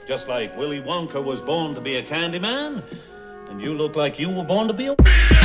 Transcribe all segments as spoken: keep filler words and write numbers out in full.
Just like Willy Wonka was born to be a candy man, and you look like you were born to be a...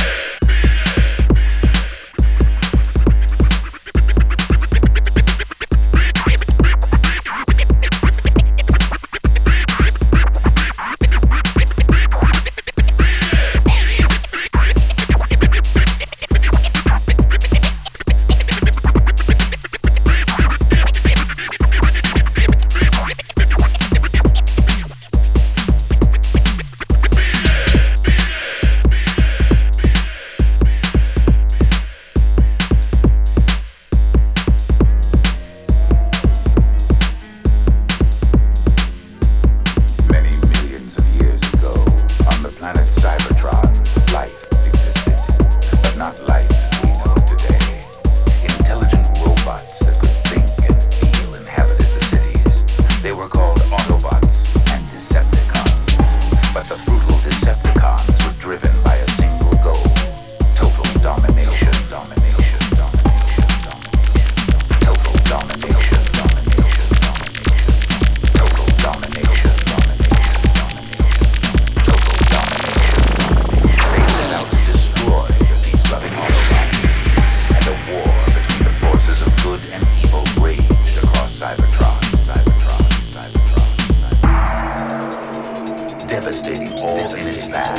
Devastating all in its path.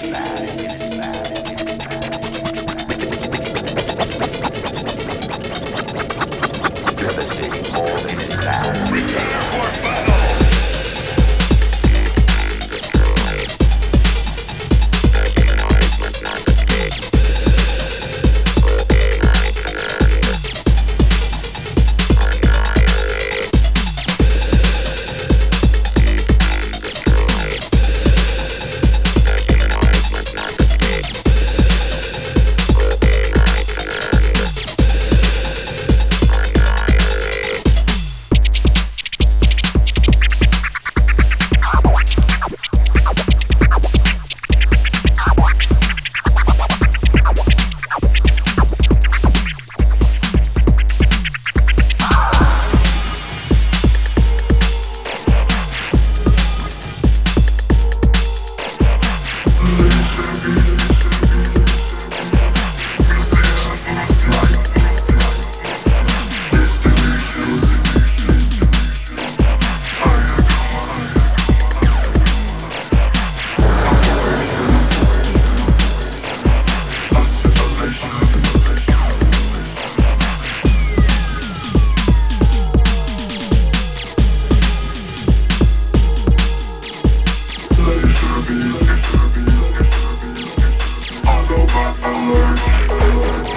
Devastating all in its path. Autobot alert.